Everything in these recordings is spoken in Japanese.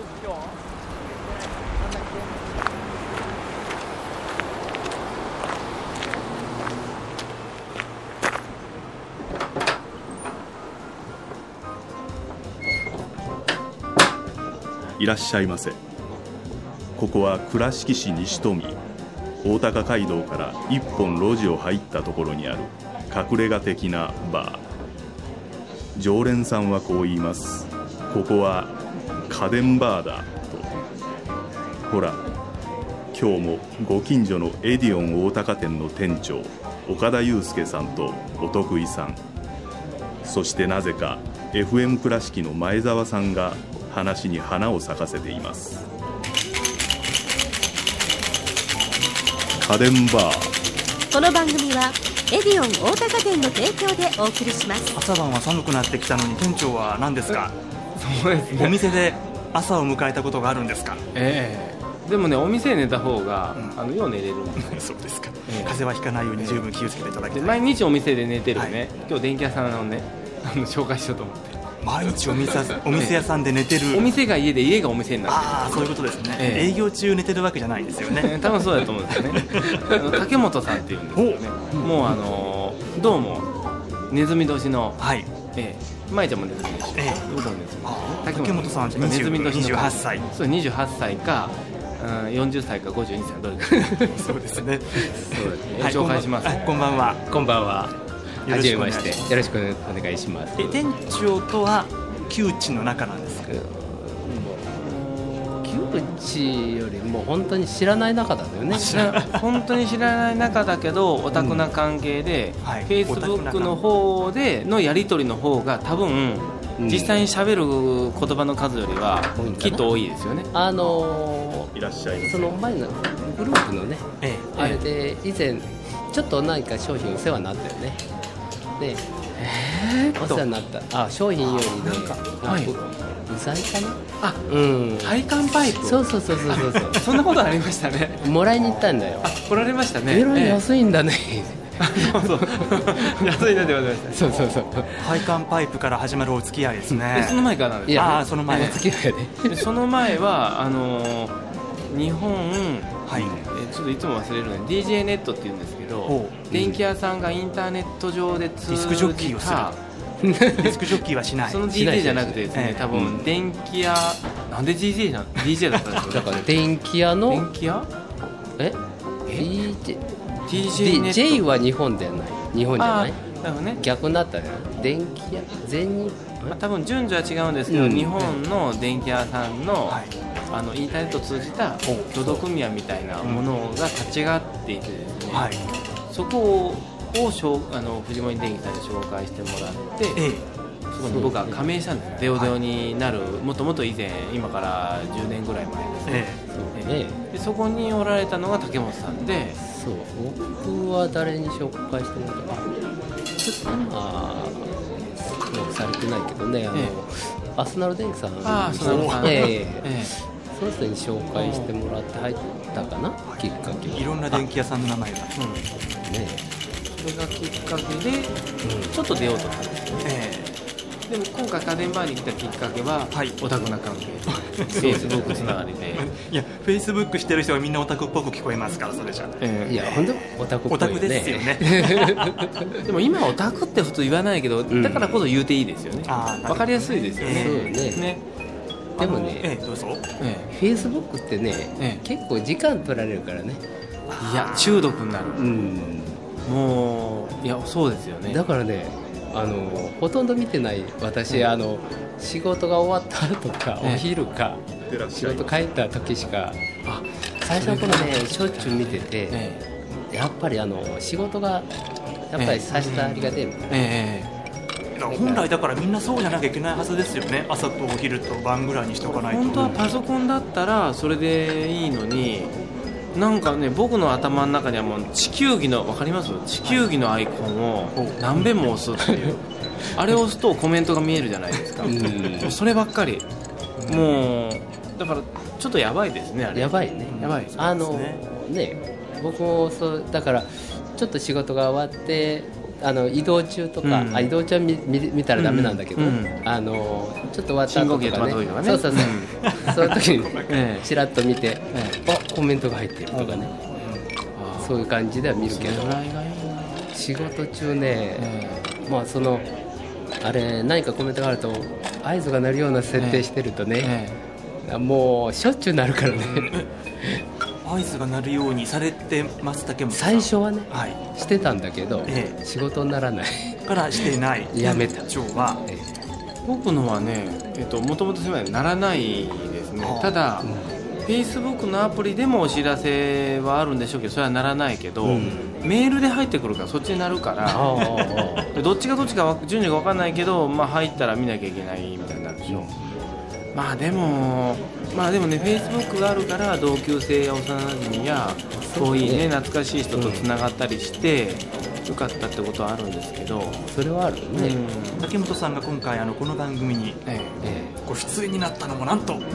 いらっしゃいませ。ここは倉敷市西富大高街道から一本路地を入ったところにある隠れ家的なバー。常連さんはこう言います。ここは家電バーだと。ほら、今日もご近所のエディオン大高店の店長岡田祐介さんとお得意さん、そしてなぜか FM 倉敷の前澤さんが話に花を咲かせています。家電バー。 この番組はエディオン大高店の提供でお送りします。 朝晩は寒くなってきたのに店長は何ですか？ そうですね、 お店で朝を迎えたことがあるんですか？ でもね、お店で寝た方が、よう寝れるんでそうですか、風邪はひかないように十分気をつけていただきたい。 毎日お店で寝てるね、今日電気屋さんをね紹介しようと思って。 毎日お店屋さんで寝てる。 お店が家で家がお店になってる。 ああ、そういうことですね、営業中寝てるわけじゃないですよね。 多分そうだと思うんですよね。竹本さんっていうんですよね。もうどうもネズミ年の、舞ちゃんもネズミ年、 竹本さんはネズミ年の28歳。 そう、28歳か40歳か52歳どれかそうですね。 紹介します。 こんばんは。 こんばんは。はじめまして。よろしくお願いします。 店長とは旧知の仲なんですか？ 旧知よりも本当に知らない仲だよね。 本当に知らない仲だけどオタクな関係で、Facebook の方でのやり取りの方が多分、実際に喋る言葉の数よりはきっと多いですよね。 いらっしゃいます。 その前のグループのね、あれで以前ちょっと何か商品お世話になったよね。で、お世話になった。商品よりね、うざいかな。 配管パイプ。 そうそんなことありましたね。 もらいに行ったんだよ。 来られましたね。 えらい安いんだね。 安いなって言われました。 そう配管パイプから始まるお付き合いですね。 その前からなんですか？ その前。 お付き合いで。 その前は日本、ちょっといつも忘れるので DJ ネットって言うんですけど、電気屋さんがインターネット上で通じたディスクジョッキーをする。ディスクジョッキーはしない。 その DJ じゃなくてですね、多分電気屋、なんで DJ だったんですか？ だから電気屋の電気屋 DJ ネット J は日本ではない。日本じゃない。 だからね、 逆になったね。電気屋全日、 多分順序は違うんですけど、日本の電気屋さんのインターネットを通じた協同組合みたいなものが立ち上がっていてですね、そこを藤森電機さんに紹介してもらって、そこに僕は加盟したんです。デオデオになる、もっともっと以前、今から10年ぐらい前ですね。でそこにおられたのが竹本さんで、 僕は誰に紹介してもらったか、ちょっと今されてないけどね、アスナル電機さん、その人に紹介してもらって入ったかな、きっかけは。 いろんな電気屋さんの名前が、 それがきっかけで、ちょっと出ようとしたんですよね。でも今回家電バーに来たきっかけは、オタクな関係、Facebook つながりで。 いや、Facebook してる人はみんなオタクっぽく聞こえますから、それじゃ。 いや、本当オタクっぽいよね。 オタクですよね。 でも今オタクって普通言わないけど、だからこそ言うていいですよね。わかりやすいですよね。 でもね、 どうぞ。 Facebook ってね、結構時間取られるからね。 いや、中毒になる。もう、いや、そうですよね。 だからね、ほとんど見てない私、仕事が終わった後か、お昼か、仕事帰った時しか、最初の頃ね、しょっちゅう見てて、やっぱり仕事がやっぱり差し障りが出る。 本来だからみんなそうじゃなきゃいけないはずですよね。朝とお昼と晩ぐらいにしておかないと。 本当はパソコンだったらそれでいいのに、なんかね、僕の頭の中にはもう地球儀の、分かります？地球儀のアイコンを何遍も押すっていうあれを押すとコメントが見えるじゃないですか。そればっかり、もうだからちょっとやばいですね。あれやばいね。 やばいですね。僕もそうだから、ちょっと仕事が終わって移動中とか、移動中は見たらダメなんだけど、ちょっと終わった後とかね、そうそうそう、そういう時にちらっと見て、コメントが入ってるとかね、そういう感じでは見るけど、仕事中ね、まああれ何かコメントがあると合図が鳴るような設定してるとね、もうしょっちゅうなるからね。 合図が鳴るようにされてます竹本さん。 最初はね、してたんだけど、仕事にならないからしてないやめた。 今日は、 僕のはね、もともとそういうのはならないですね。ただ、Facebook のアプリでもお知らせはあるんでしょうけど、それはならないけど、メールで入ってくるからそっちになるから、どっちが順序が分かんないけど、入ったら見なきゃいけないみたいになるでしょ。でもね、Facebook があるから同級生や幼馴染や遠いね、懐かしい人とつながったりしてよかったってことはあるんですけど、 それはあるね。 竹本さんが今回この番組にご出演になったのもなんと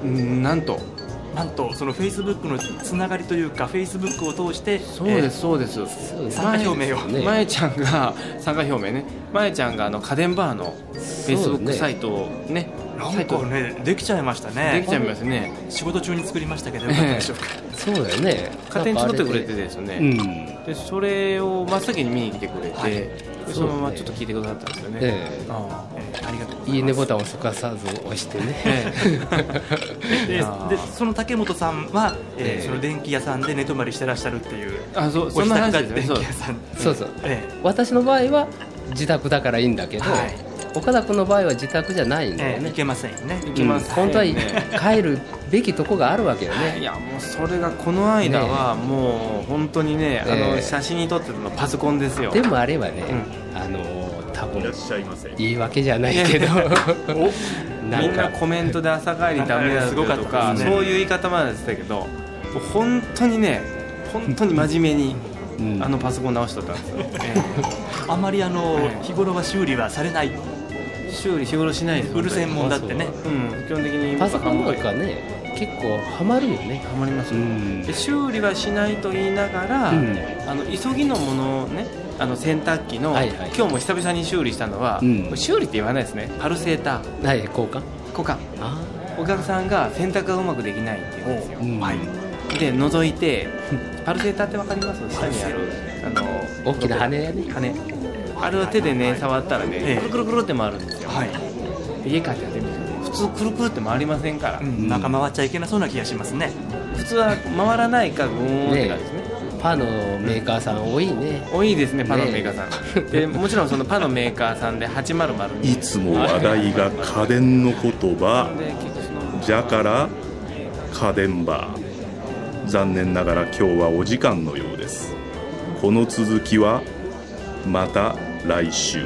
その Facebook のつながりというか Facebook を通して、 そうです参加表明を、 まえちゃんが参加表明ね、まえちゃんが家電バーの Facebook サイトをね、 なんかね、できちゃいましたね。 できちゃいますね。 仕事中に作りましたけど、よかったでしょうか。 そうだよね。 勝手に作ってくれてですよね。でそれを真っ先に見に来てくれて、そのままちょっと聞いてくださったんですよね。 ありがとうございます。 いいねボタンをすかさず押してね。 でその竹本さんは、その電気屋さんで寝泊まりしてらっしゃるっていう。 そんな話ですね。 そうそう。私の場合は自宅だからいいんだけど、岡田君の場合は自宅じゃないんだよね。 行けませんよね。 本当は帰るべきとこがあるわけよね。 いやもうそれがこの間はもう本当にね、写真に撮ってたのパソコンですよ。 でもあれはね、多分言い訳じゃないけど、 みんなコメントで朝帰りダメだとか、そういう言い方までしてたけど、本当にね、本当に真面目にパソコン直しとったんですよ。 あまり日頃は修理はされない。 日頃しないです。 フル専門だってね。 基本的にパソコンなんかね、結構ハマるよね。 ハマります。で修理はしないと言いながら、急ぎのものをね、洗濯機の、今日も久々に修理したのは、修理って言わないですね。パルセーター。 交換。 お客さんが洗濯がうまくできないって言うんですよ。で覗いて、パルセーターってわかります？下にある大きな羽やね。 あれを手でね触ったらね、くるくるくるって回るんですよ。家帰ってやってみると、普通くるくるって回りませんから。 なんか回っちゃいけなそうな気がしますね。 普通は回らないかグーンって感じですね。 パのメーカーさん多いね。 多いですね、パのメーカーさん。でもちろんそのパのメーカーさんで800 いつも話題が家電の言葉じゃから家電バー。残念ながら今日はお時間のようです。この続きはまた来週。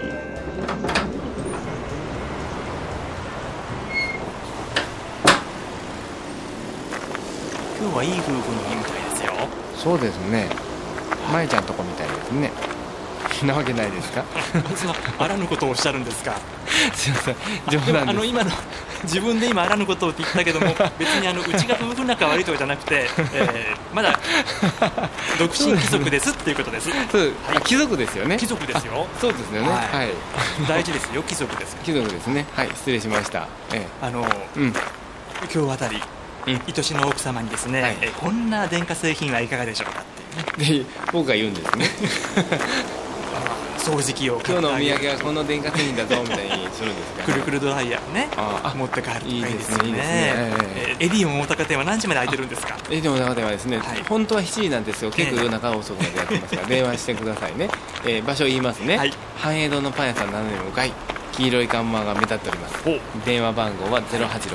今日はいい夫婦の日みたいですよ。 そうですね。まえちゃんとこみたいですね。なわけないですか。 あらぬことをおっしゃるんですか。 すいません、冗談です。 今の自分で今あらぬことをって言ったけども、別にうちが夫婦仲悪いとかじゃなくて、まだ独身貴族ですっていうことです。 貴族ですよね。 貴族ですよ。 そうですよね。はい。 大事ですよ、貴族です。 貴族ですね。はい、失礼しました。 今日あたり愛しの奥様にですね、こんな電化製品はいかがでしょうかっていうね。 僕が言うんですね。 掃除機を今日のお土産はこの電化製品だぞみたいにするんですか。 くるくるドライヤーをね持って帰るとかいいですよね。エディオン大高店は何時まで開いてるんですか。 エディオン大高店はですね、本当は7時なんですよ。結構夜中遅くまでやってますから電話してくださいね。場所言いますね。繁栄堂のパン屋さん斜め向かい、黄色い看板が目立っております。電話番号は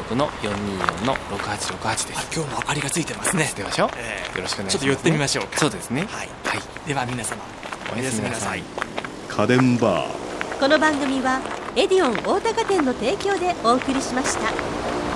086-424-6868 です。 今日も明かりがついてますね。 ではしょ、よろしくお願いします、ね。ちょっと寄ってみましょうか。 そうですね。 はい。では皆様おやすみなさい。 家電バー。 この番組はエディオン大高店の提供でお送りしました。